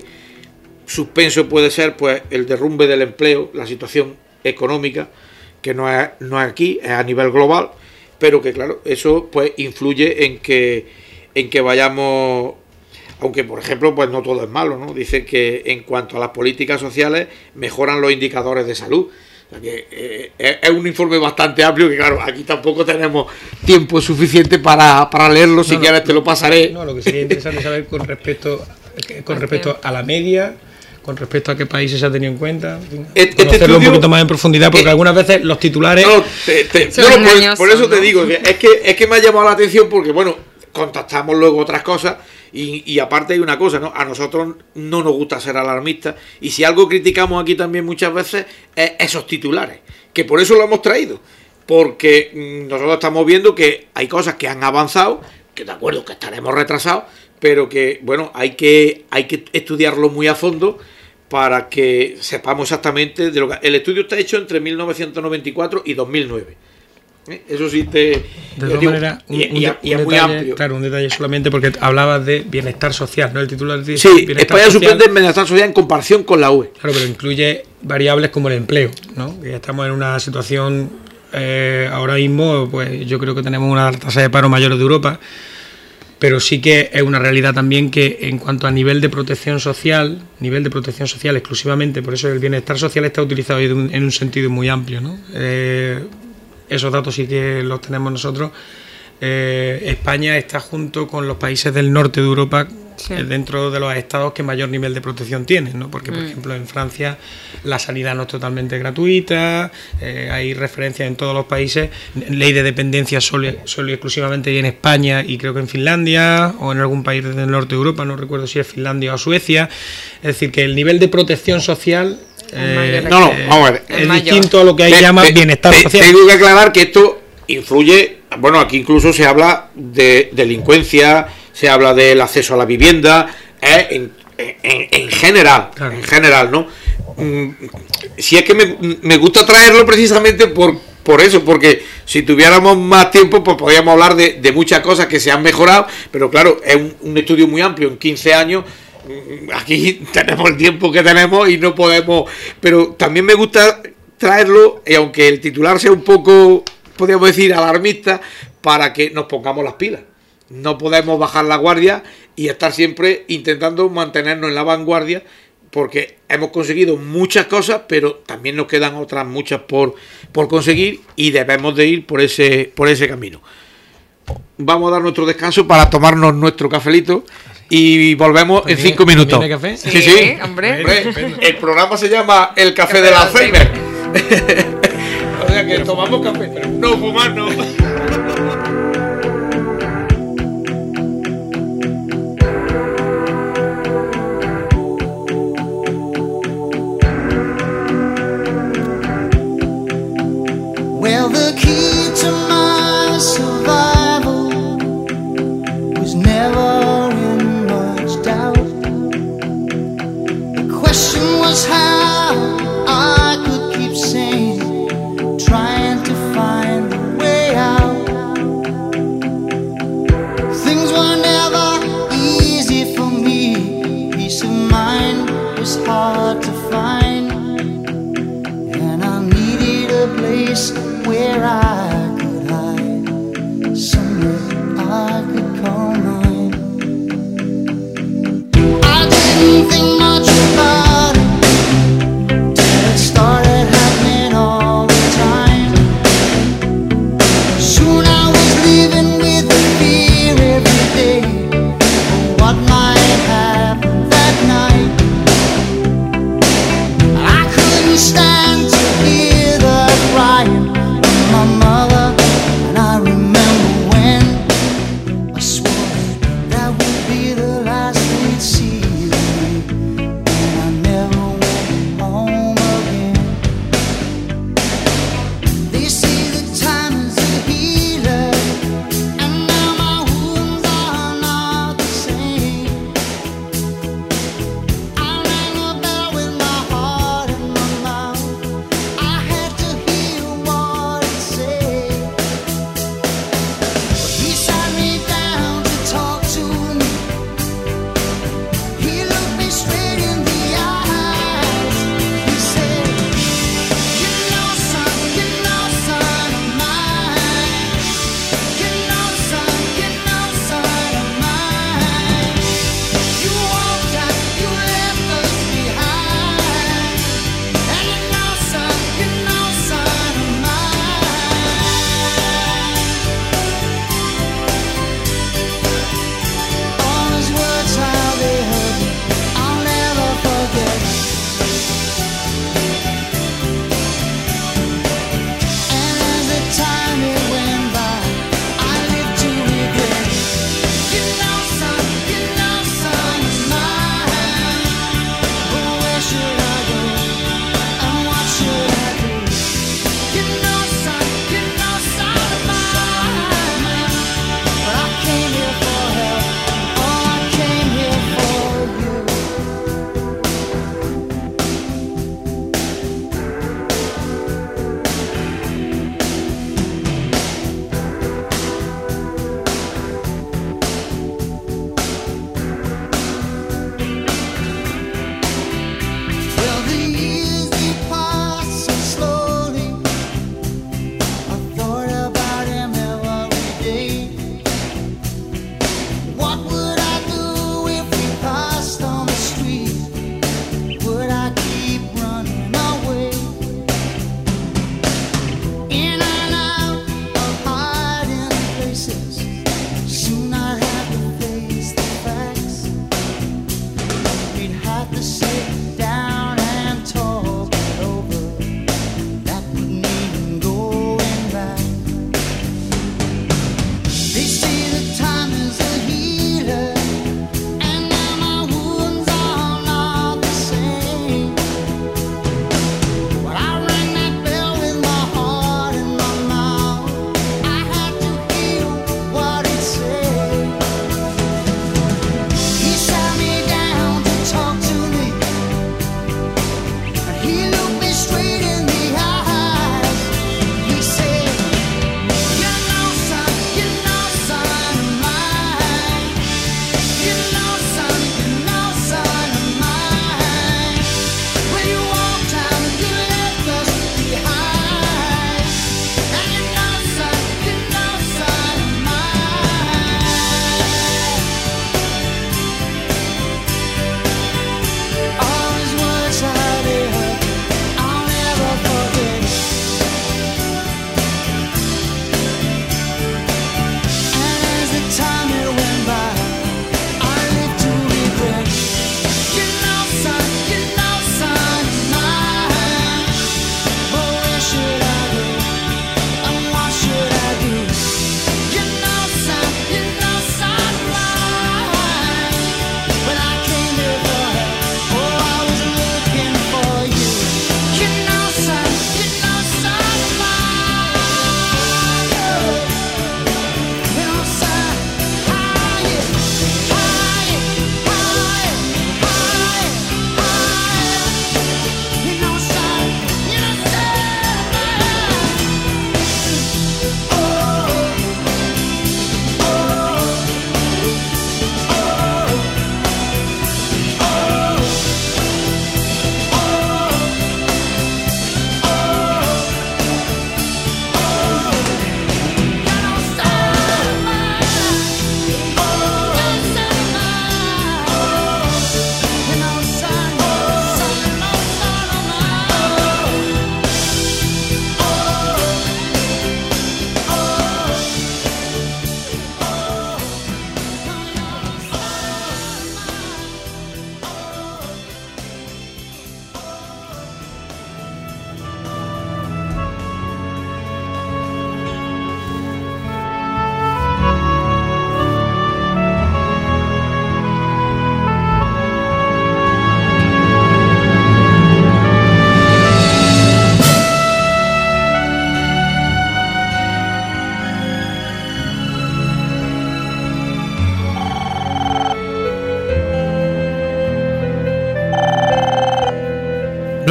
suspenso puede ser pues el derrumbe del empleo, la situación económica, que no es, no es aquí, es a nivel global, pero que claro, eso pues influye en que, en que vayamos, aunque por ejemplo pues no todo es malo, ¿no? Dice que en cuanto a las políticas sociales mejoran los indicadores de salud. O sea que, eh, es un informe bastante amplio, que claro, aquí tampoco tenemos tiempo suficiente para, para leerlo. Si no, quieres no, te lo pasaré. No, lo que sería interesante saber con respecto con respecto a la media, con respecto a qué países se ha tenido en cuenta, este, conocerlo este estudio, un poquito más en profundidad, porque eh, algunas veces los titulares... No, te, te, no, por, por eso ¿no? te digo, que es, que es que me ha llamado la atención, porque bueno, contactamos luego otras cosas. Y, y aparte hay una cosa, ¿no? A nosotros no nos gusta ser alarmistas, y si algo criticamos aquí también muchas veces es esos titulares, que por eso lo hemos traído, porque mmm, nosotros estamos viendo que hay cosas que han avanzado, que de acuerdo que estaremos retrasados, pero que bueno, hay que, hay que estudiarlo muy a fondo para que sepamos exactamente de lo que... El estudio está hecho entre mil novecientos noventa y cuatro y dos mil nueve. ¿Eh? Eso sí te... De todas maneras, un, y, un, y, y un es muy detalle, amplio. Claro, un detalle solamente porque hablabas de bienestar social, ¿no? El titular dice... Sí, España suspende el bienestar social en comparación con la U E. Claro, pero incluye variables como el empleo, ¿no? Que estamos en una situación eh, ahora mismo, pues yo creo que tenemos una tasa de paro mayor de Europa, pero sí que es una realidad también que en cuanto a nivel de protección social, nivel de protección social exclusivamente, por eso el bienestar social está utilizado en un, en un sentido muy amplio, ¿no? Eh, Esos datos sí que los tenemos nosotros. Eh, España está junto con los países del norte de Europa, sí, eh, dentro de los estados que mayor nivel de protección tienen, ¿no? Porque, por mm. ejemplo, en Francia la sanidad no es totalmente gratuita, eh, hay referencias en todos los países, ley de dependencia solo, solo y exclusivamente hay en España y creo que en Finlandia o en algún país del norte de Europa, no recuerdo si es Finlandia o Suecia. Es decir, que el nivel de protección social... Eh, no, no, vamos a ver. Es distinto a lo que ahí te, llama te, bienestar te, social. Tengo que aclarar que esto influye, bueno, aquí incluso se habla de delincuencia, se habla del acceso a la vivienda, eh, en, en, en general, claro. en general, ¿no? Si es que me, me gusta traerlo precisamente por, por eso, porque si tuviéramos más tiempo, pues podríamos hablar de, de muchas cosas que se han mejorado, pero claro, es un, un estudio muy amplio, en quince años. Aquí tenemos el tiempo que tenemos y no podemos, pero también me gusta traerlo, y aunque el titular sea un poco, podríamos decir, alarmista, para que nos pongamos las pilas. No podemos bajar la guardia y estar siempre intentando mantenernos en la vanguardia, porque hemos conseguido muchas cosas, pero también nos quedan otras muchas por, por conseguir, y debemos de ir por ese, por ese camino. Vamos a dar nuestro descanso para tomarnos nuestro cafelito. Y volvemos en cinco minutos. ¿Tiene café? Sí, sí, sí. Hombre. Hombre. El programa se llama El Café, café del Alzheimer. O sea que tomamos café. No fumar, no. Well, the key to my survival was never was how I could keep sane, trying to find the way out. Things were never easy for me, peace of mind was hard to find, and I needed a place where I could hide, somewhere I could call mine. I didn't think much about it, started happening all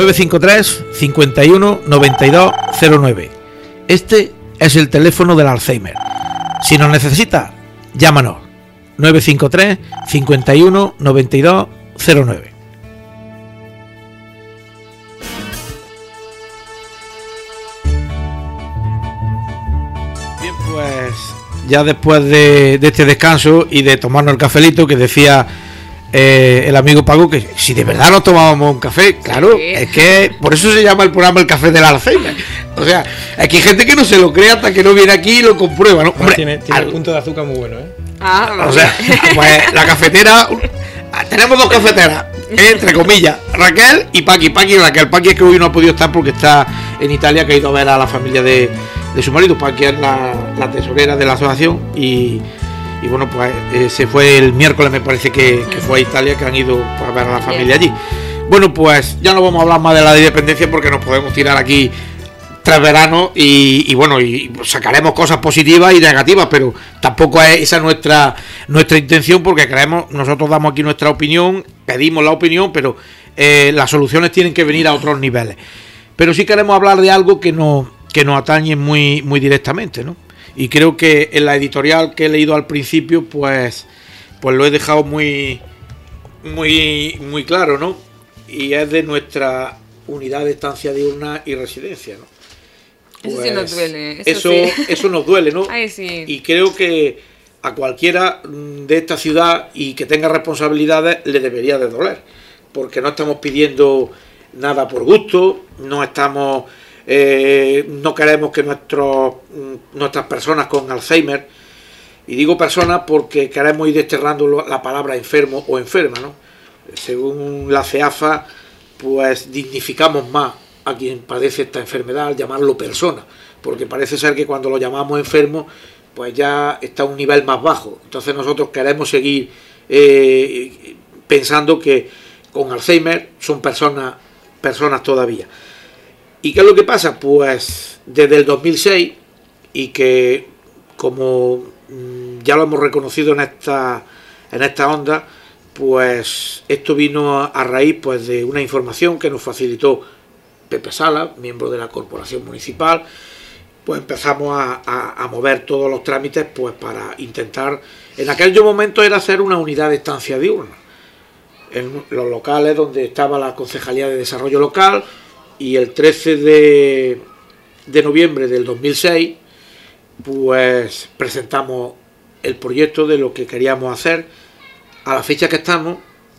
nueve cinco tres, cincuenta y uno, noventa y dos, cero nueve. Este es el teléfono del Alzheimer. Si nos necesita, llámanos. nueve cinco tres, cincuenta y uno, noventa y dos, cero nueve. Bien, pues ya después de, de este descanso y de tomarnos el cafelito que decía eh, el amigo Paco, que si de verdad nos tomábamos un café, claro, sí. Es que por eso se llama el programa El Café del Alzheimer. O sea, es que hay gente que no se lo cree hasta que no viene aquí y lo comprueba, ¿no? Hombre, tiene tiene al... un punto de azúcar muy bueno, ¿eh? Ah, vale. O sea, pues la cafetera, tenemos dos cafeteras, entre comillas, Raquel y Paqui. Paqui y Raquel. Paqui es que hoy no ha podido estar porque está en Italia, que ha ido a ver a la familia de, de su marido. Paqui es la, la tesorera de la asociación y, y bueno, pues eh, se fue el miércoles, me parece que, que fue a Italia, que han ido a ver a la familia allí. Bueno, pues ya no vamos a hablar más de la independencia porque nos podemos tirar aquí tres veranos y, y bueno, y sacaremos cosas positivas y negativas, pero tampoco es esa nuestra nuestra intención, porque creemos, nosotros damos aquí nuestra opinión, pedimos la opinión, pero eh, las soluciones tienen que venir a otros niveles. Pero sí queremos hablar de algo que nos que nos atañe muy muy directamente, ¿no? Y creo que en la editorial que he leído al principio, pues pues lo he dejado muy muy muy claro, ¿no? Y es de nuestra unidad de estancia diurna y residencia, ¿no? Eso Pues sí nos duele. Eso, Eso, eso, sí. eso nos duele, ¿no? Ay, sí. Y creo que a cualquiera de esta ciudad y que tenga responsabilidades le debería de doler, porque no estamos pidiendo nada por gusto, no estamos, eh, no queremos que nuestros, nuestras personas con Alzheimer, y digo personas porque queremos ir desterrando la palabra enfermo o enferma, ¿no? Según la CEAFA, pues dignificamos más a quien padece esta enfermedad al llamarlo persona, porque parece ser que cuando lo llamamos enfermo pues ya está a un nivel más bajo. Entonces nosotros queremos seguir eh, pensando que con Alzheimer son personas personas todavía. ¿Y qué es lo que pasa? Pues desde el dos mil seis, y que como ya lo hemos reconocido en esta en esta onda, pues esto vino a raíz pues de una información que nos facilitó Pepe Sala, miembro de la corporación municipal. Pues empezamos a, a, a mover todos los trámites pues para intentar, en aquel momento era hacer una unidad de estancia diurna en los locales donde estaba la Concejalía de Desarrollo Local, y el trece de noviembre del dos mil seis pues presentamos el proyecto de lo que queríamos hacer. A la fecha que estamos,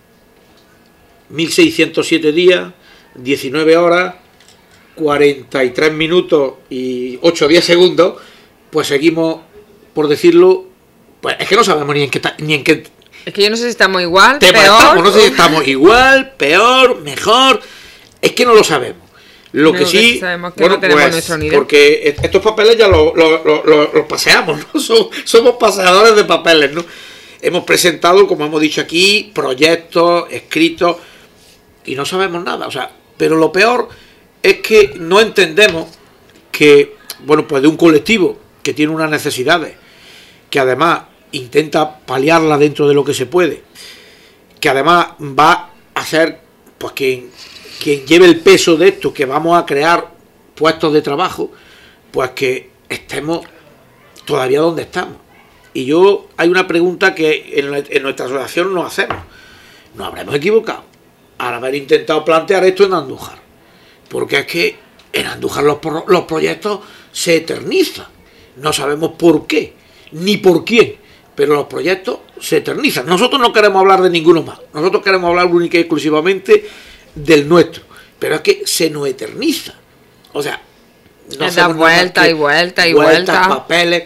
mil seiscientos siete días, diecinueve horas, cuarenta y tres minutos y ocho diez segundos, pues seguimos, por decirlo, pues es que no sabemos ni en qué ni en qué Es que yo no sé si estamos igual, tema peor. Estamos, no sé si estamos igual, peor, mejor, es que no lo sabemos. Lo No, que sí, que sabemos que bueno, no tenemos pues, nuestra unidad. porque estos papeles ya los lo, lo, lo, lo paseamos, ¿no? Somos, somos paseadores de papeles, ¿no? Hemos presentado, como hemos dicho aquí, proyectos, escritos, y no sabemos nada, o sea, pero lo peor es que no entendemos que, bueno, pues de un colectivo que tiene unas necesidades, que además intenta paliarla dentro de lo que se puede, que además va a hacer, pues quien, quien lleve el peso de esto, que vamos a crear puestos de trabajo, pues que estemos todavía donde estamos. Y yo, hay una pregunta que en, en nuestra asociación nos hacemos. ¿Nos habremos equivocado al haber intentado plantear esto en Andújar? Porque es que en Andújar los, los proyectos se eternizan. No sabemos por qué, ni por quién, pero los proyectos se eternizan. Nosotros no queremos hablar de ninguno más. Nosotros queremos hablar única y exclusivamente del nuestro. Pero es que se nos eterniza. O sea, no da vuelta y vuelta y vuelta. Papeles.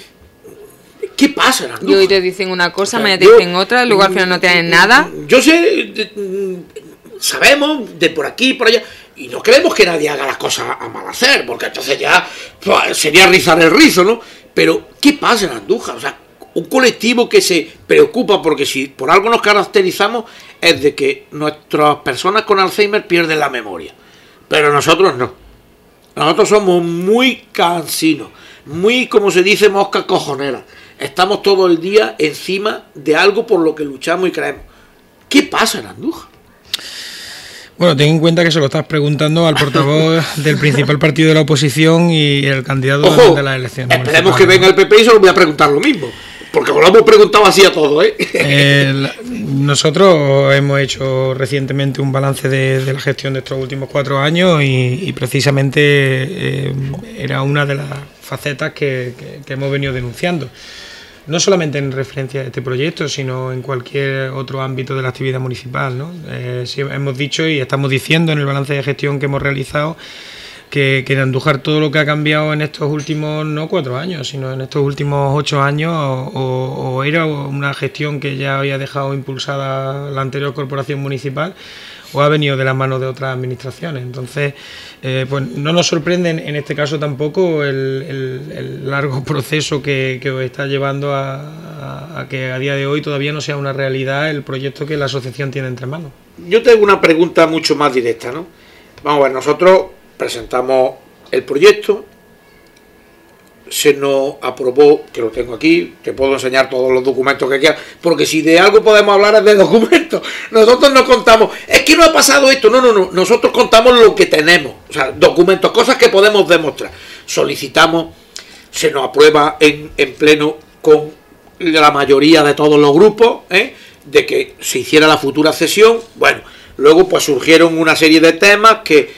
¿Qué pasa en Andújar? Y hoy te dicen una cosa, O sea, mañana te yo- dicen otra, luego al final no te dan nada. Yo sé, de- sabemos de por aquí, por allá, y no queremos que nadie haga las cosas a mal hacer, porque entonces ya pues, sería rizar el rizo, ¿no? Pero, ¿qué pasa en Andújar? O sea, un colectivo que se preocupa, porque si por algo nos caracterizamos, es de que nuestras personas con Alzheimer pierden la memoria, pero nosotros no. Nosotros somos muy cansinos, muy, como se dice, mosca cojonera. Estamos todo el día encima de algo por lo que luchamos y creemos. ¿Qué pasa en Andújar? Bueno, ten en cuenta que se lo estás preguntando al portavoz del principal partido de la oposición y el candidato Ojo, de las elecciones. Esperemos que venga el P P y se lo voy a preguntar lo mismo. Porque lo hemos preguntado así a todos, ¿eh? Eh, nosotros hemos hecho recientemente un balance de, de la gestión de estos últimos cuatro años y, y precisamente eh, era una de las facetas que, que, que hemos venido denunciando. No solamente en referencia a este proyecto, sino en cualquier otro ámbito de la actividad municipal, ¿no? Eh, sí, hemos dicho y estamos diciendo en el balance de gestión que hemos realizado que, que en Andújar todo lo que ha cambiado en estos últimos, no cuatro años, sino en estos últimos ocho años, o, o, o era una gestión que ya había dejado impulsada la anterior corporación municipal, o ha venido de las manos de otras administraciones. Entonces, eh, pues no nos sorprende en este caso tampoco el, el, el largo proceso que, que os está llevando a, a, a que a día de hoy todavía no sea una realidad el proyecto que la asociación tiene entre manos. Yo tengo una pregunta mucho más directa, ¿no? Vamos a ver, nosotros presentamos el proyecto, se nos aprobó, que lo tengo aquí, te puedo enseñar todos los documentos que quieras, porque si de algo podemos hablar es de documentos. Nosotros no contamos, es que no ha pasado esto, no, no, no, nosotros contamos lo que tenemos, o sea, documentos, cosas que podemos demostrar. Solicitamos, se nos aprueba en, en pleno con la mayoría de todos los grupos, ¿eh? De que se hiciera la futura cesión. Bueno, luego pues surgieron una serie de temas que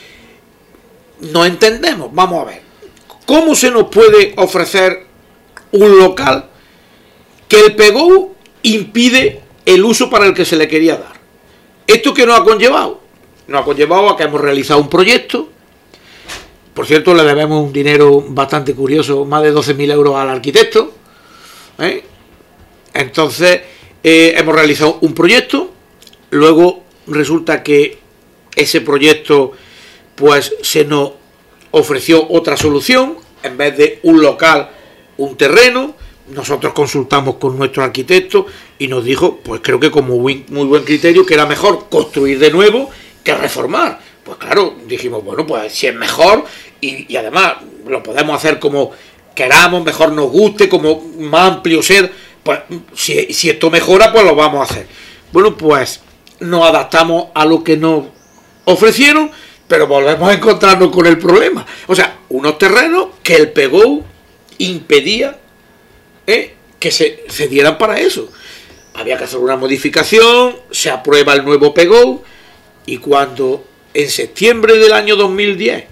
no entendemos. Vamos a ver, ¿cómo se nos puede ofrecer un local que el P G O impide el uso para el que se le quería dar? ¿Esto qué nos ha conllevado? Nos ha conllevado a que hemos realizado un proyecto. Por cierto, le debemos un dinero bastante curioso, más de doce mil euros al arquitecto, ¿eh? Entonces, eh, hemos realizado un proyecto. Luego resulta que ese proyecto pues se nos ofreció otra solución. En vez de un local, un terreno. Nosotros consultamos con nuestro arquitecto y nos dijo, pues creo que con muy, muy buen criterio, que era mejor construir de nuevo que reformar. Pues claro, dijimos, bueno, pues si es mejor y, y además lo podemos hacer como queramos, mejor nos guste, como más amplio sea, pues si, si esto mejora, pues lo vamos a hacer. Bueno, pues nos adaptamos a lo que nos ofrecieron, pero volvemos a encontrarnos con el problema. O sea, unos terrenos que el P G O impedía eh, que se cedieran para eso. Había que hacer una modificación, se aprueba el nuevo P G O, y cuando en septiembre del año dos mil diez,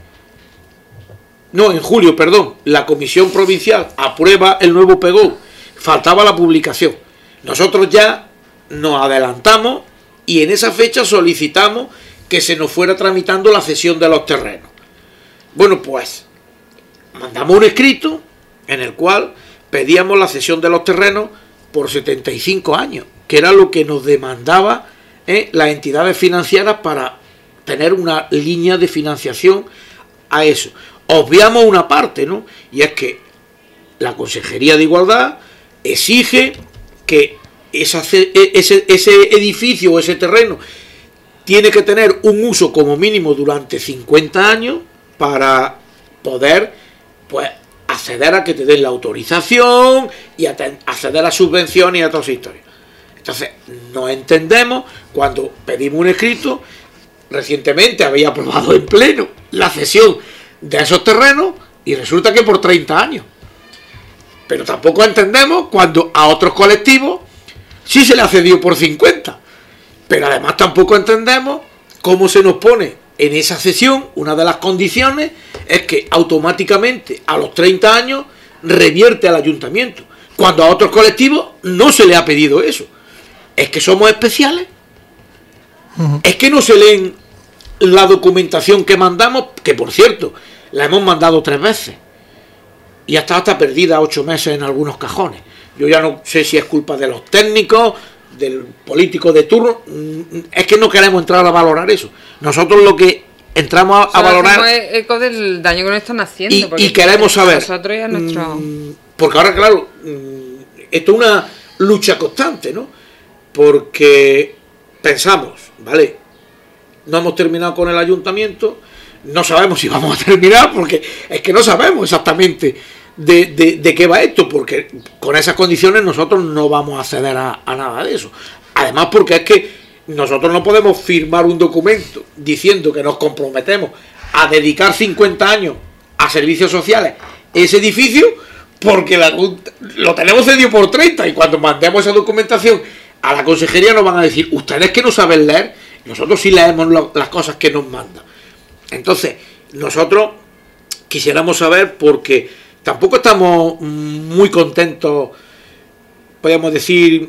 no, en julio, perdón, la Comisión Provincial aprueba el nuevo P G O, faltaba la publicación. Nosotros ya nos adelantamos y en esa fecha solicitamos que se nos fuera tramitando la cesión de los terrenos. Bueno, pues mandamos un escrito en el cual pedíamos la cesión de los terrenos por setenta y cinco años, que era lo que nos demandaba eh, las entidades financieras para tener una línea de financiación a eso. Obviamos una parte, ¿no? Y es que la Consejería de Igualdad exige que esa, ese, ese edificio o ese terreno tiene que tener un uso como mínimo durante cincuenta años para poder, pues, acceder a que te den la autorización y a acceder a subvenciones y a todas esas historias. Entonces, no entendemos cuando pedimos un escrito. Recientemente había aprobado en pleno la cesión de esos terrenos y resulta que por treinta años. Pero tampoco entendemos cuando a otros colectivos sí se le ha cedido por cincuenta. Pero además tampoco entendemos cómo se nos pone en esa cesión, una de las condiciones es que automáticamente a los treinta años revierte al ayuntamiento, cuando a otros colectivos no se le ha pedido eso. ¿Es que somos especiales? Uh-huh. ¿Es que no se leen la documentación que mandamos? Que por cierto, la hemos mandado tres veces y hasta hasta perdida ocho meses en algunos cajones. Yo ya no sé si es culpa de los técnicos, del político de turno. Es que no queremos entrar a valorar eso. Nosotros lo que entramos a, o sea, a valorar es eco del daño que nos están haciendo y, y queremos saber nosotros y nuestro... porque ahora claro, esto es una lucha constante, ¿no? Porque pensamos, vale, no hemos terminado con el ayuntamiento, no sabemos si vamos a terminar, porque es que no sabemos exactamente de, de, de qué va esto, porque con esas condiciones nosotros no vamos a acceder a, a nada de eso. Además porque es que nosotros no podemos firmar un documento diciendo que nos comprometemos a dedicar cincuenta años a servicios sociales ese edificio, porque la, lo tenemos cedido por treinta, y cuando mandemos esa documentación a la consejería nos van a decir, ustedes que no saben leer, nosotros sí leemos lo, las cosas que nos mandan. Entonces, nosotros quisiéramos saber, porque tampoco estamos muy contentos, podríamos decir,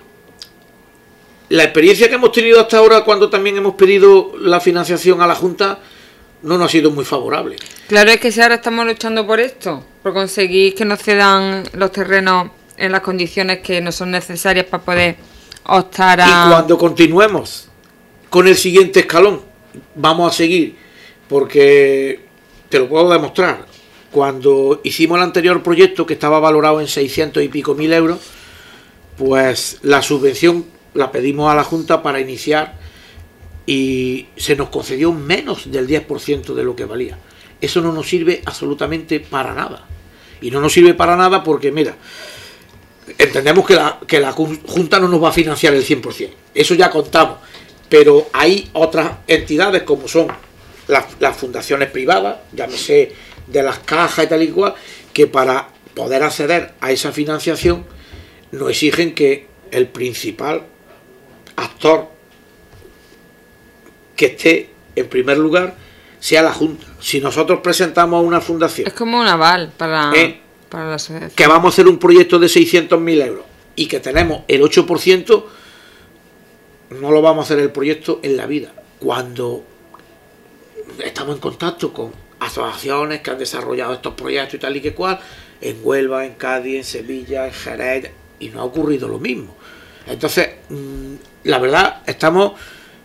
la experiencia que hemos tenido hasta ahora cuando también hemos pedido la financiación a la Junta no nos ha sido muy favorable. Claro, es que si ahora estamos luchando por esto, por conseguir que nos cedan los terrenos en las condiciones que no son necesarias para poder optar a... Y cuando continuemos con el siguiente escalón, vamos a seguir, porque te lo puedo demostrar. Cuando hicimos el anterior proyecto, que estaba valorado en seiscientos y pico mil euros, pues la subvención la pedimos a la Junta para iniciar y se nos concedió menos del diez por ciento de lo que valía. Eso no nos sirve absolutamente para nada. Y no nos sirve para nada porque, mira, entendemos que la, que la Junta no nos va a financiar el cien por ciento. Eso ya contamos. Pero hay otras entidades como son las, las fundaciones privadas, llámese de las cajas y tal y cual, que para poder acceder a esa financiación nos exigen que el principal actor que esté en primer lugar sea la Junta. Si nosotros presentamos a una fundación, es como un aval para, eh, para la asociación, que vamos a hacer un proyecto de seiscientos mil euros y que tenemos el ocho por ciento, no lo vamos a hacer el proyecto en la vida. Cuando estamos en contacto con asociaciones que han desarrollado estos proyectos y tal y que cual, en Huelva, en Cádiz, en Sevilla, en Jerez, y no ha ocurrido lo mismo. Entonces, mmm, la verdad, estamos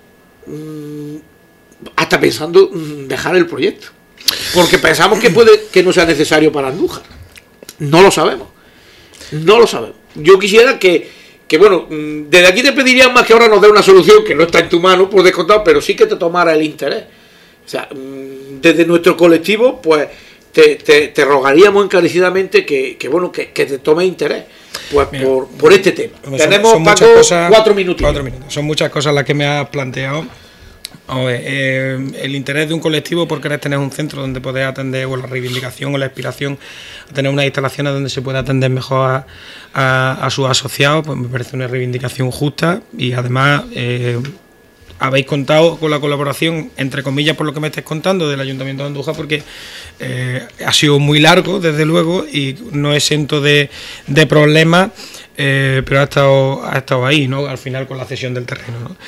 mmm, hasta pensando mmm, dejar el proyecto, porque pensamos que puede que no sea necesario para Andújar. No lo sabemos, no lo sabemos. Yo quisiera que, que bueno, mmm, desde aquí te pediría más que ahora nos dé una solución, que no está en tu mano, por descontado, pero sí que te tomara el interés. O sea, mmm, desde nuestro colectivo, pues te, te, te rogaríamos encarecidamente que, que bueno, que, que te tome interés. Pues Mira, por, por este tema. Son, Tenemos, son Paco, cosas, cuatro minutos. Cuatro minutos. Son muchas cosas las que me has planteado. A ver, eh, el interés de un colectivo por querer tener un centro donde poder atender, o la reivindicación o la aspiración a tener unas instalaciones donde se pueda atender mejor a, a, a sus asociados, pues me parece una reivindicación justa, y además eh, habéis contado con la colaboración, entre comillas, por lo que me estáis contando, del Ayuntamiento de Andújar, porque eh, ha sido muy largo, desde luego, y no exento de, de problemas, eh, pero ha estado, ha estado ahí, ¿no? Al final, con la cesión del terreno, ¿no?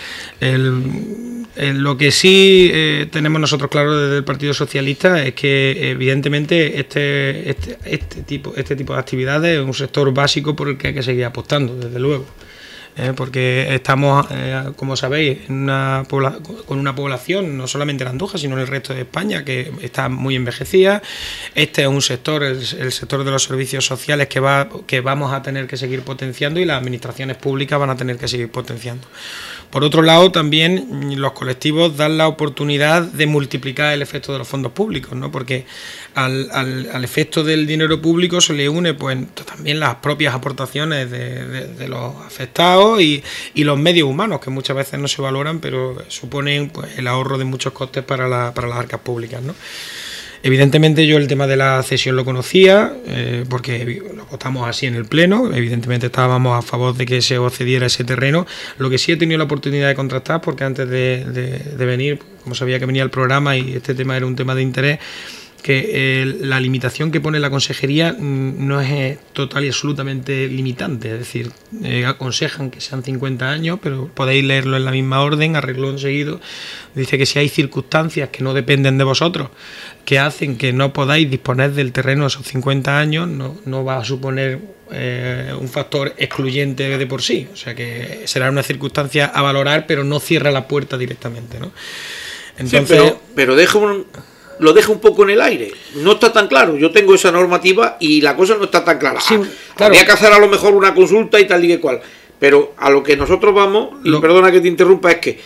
El, el, lo que sí eh, tenemos nosotros claro desde el Partido Socialista es que, evidentemente, este, este, este, tipo, este tipo de actividades es un sector básico por el que hay que seguir apostando, desde luego. Eh, porque estamos, eh, como sabéis, en una pobla- con una población no solamente en Andújar, sino en el resto de España, que está muy envejecida. Este es un sector, el, el sector de los servicios sociales, que va que vamos a tener que seguir potenciando, y las administraciones públicas van a tener que seguir potenciando. Por otro lado, también los colectivos dan la oportunidad de multiplicar el efecto de los fondos públicos, ¿no? Porque al, al, al efecto del dinero público se le une, pues, también las propias aportaciones de, de, de los afectados y, y los medios humanos, que muchas veces no se valoran, pero suponen, pues, el ahorro de muchos costes para, la, para las arcas públicas, ¿no? Evidentemente yo el tema de la cesión lo conocía, eh, porque lo votamos así en el Pleno. Evidentemente estábamos a favor de que se cediera ese terreno. Lo que sí he tenido la oportunidad de contrastar, porque antes de, de, de venir, como sabía que venía el programa y este tema era un tema de interés, que eh, la limitación que pone la consejería no es total y absolutamente limitante. Es decir, eh, aconsejan que sean cincuenta años, pero podéis leerlo en la misma orden, arreglón seguido. Dice que si hay circunstancias que no dependen de vosotros, que hacen que no podáis disponer del terreno esos cincuenta años, no, no va a suponer eh, un factor excluyente de por sí. O sea que será una circunstancia a valorar, pero no cierra la puerta directamente, ¿no? Entonces, sí, pero, pero deja un... lo deja un poco en el aire, no está tan claro. Yo tengo esa normativa y la cosa no está tan clara. Sí, ah, claro. Habría que hacer a lo mejor una consulta y tal y que cual, pero a lo que nosotros vamos, y lo... perdona que te interrumpa, es que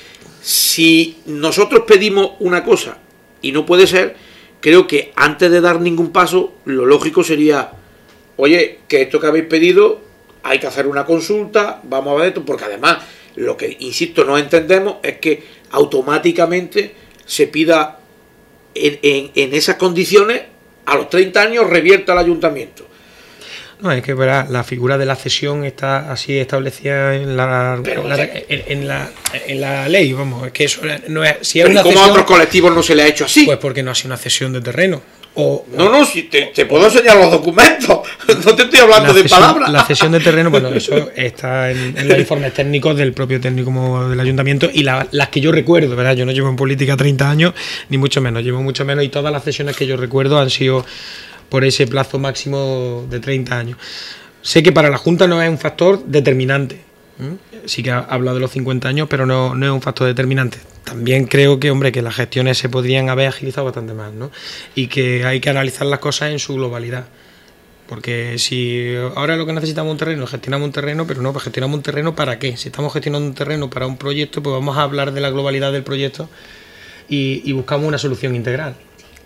si nosotros pedimos una cosa y no puede ser, creo que antes de dar ningún paso, lo lógico sería, oye, que esto que habéis pedido hay que hacer una consulta, vamos a ver esto, porque además Lo que, insisto, no entendemos es que automáticamente se pida en, en, en esas condiciones, a los treinta años revierta el ayuntamiento. No, es que verá, la figura de la cesión está así establecida en la, en la, en, en la, en la ley, vamos, es que eso no es... Si es una ¿Cómo cesión, a otros colectivos no se le ha hecho así? Pues porque no ha sido una cesión de terreno. O, no, no, si te, te puedo enseñar los documentos, no te estoy hablando de cesión, palabras. La cesión de terreno, bueno, eso está en, en los informes técnicos del propio técnico del ayuntamiento y la, las que yo recuerdo, ¿verdad? Yo no llevo en política treinta años, ni mucho menos, llevo mucho menos y todas las cesiones que yo recuerdo han sido por ese plazo máximo de treinta años. Sé que para la Junta no es un factor determinante, ¿eh? Sí que habla de los cincuenta años, pero no, no es un factor determinante. También creo que, hombre, que las gestiones se podrían haber agilizado bastante más, ¿no? Y que hay que analizar las cosas en su globalidad. Porque si ahora lo que necesitamos es un terreno, gestionamos un terreno, pero no, pues gestionamos un terreno ¿para qué? Si estamos gestionando un terreno para un proyecto, pues vamos a hablar de la globalidad del proyecto y, y buscamos una solución integral.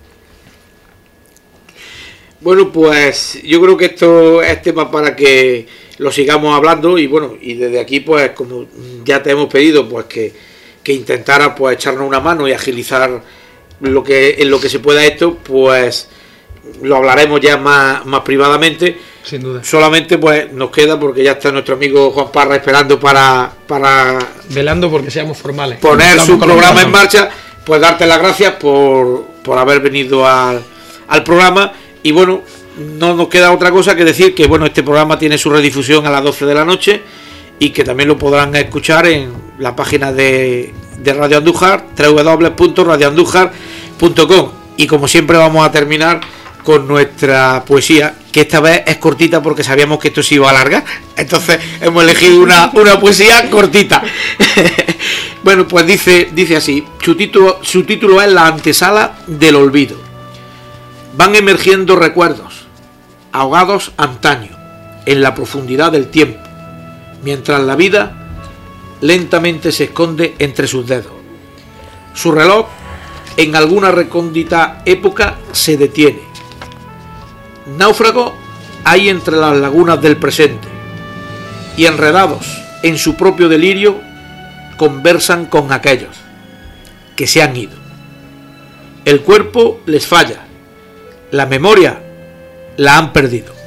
Bueno, pues yo creo que esto es tema para que lo sigamos hablando y bueno, y desde aquí pues como ya te hemos pedido pues que, que intentara pues echarnos una mano y agilizar lo que en lo que se pueda esto, pues lo hablaremos ya más, más privadamente. Sin duda. Solamente pues nos queda, porque ya está nuestro amigo Juan Parra esperando para, para velando porque seamos formales, poner Estamos su programa en marcha, pues darte las gracias por, por haber venido al, al programa. Y bueno, no nos queda otra cosa que decir que bueno, este programa tiene su redifusión a las doce de la noche y que también lo podrán escuchar en la página de, de Radio Andújar, doble u doble u doble u punto radio andújar punto com. Y como siempre vamos a terminar con nuestra poesía, que esta vez es cortita porque sabíamos que esto se iba a alargar, entonces hemos elegido una, una poesía cortita. Bueno, pues dice, dice así, su título, su título es La antesala del olvido. Van emergiendo recuerdos, ahogados antaño, en la profundidad del tiempo, mientras la vida lentamente se esconde entre sus dedos. Su reloj, en alguna recóndita época, se detiene. Náufrago hay entre las lagunas del presente, y enredados en su propio delirio, conversan con aquellos que se han ido. El cuerpo les falla, la memoria la han perdido.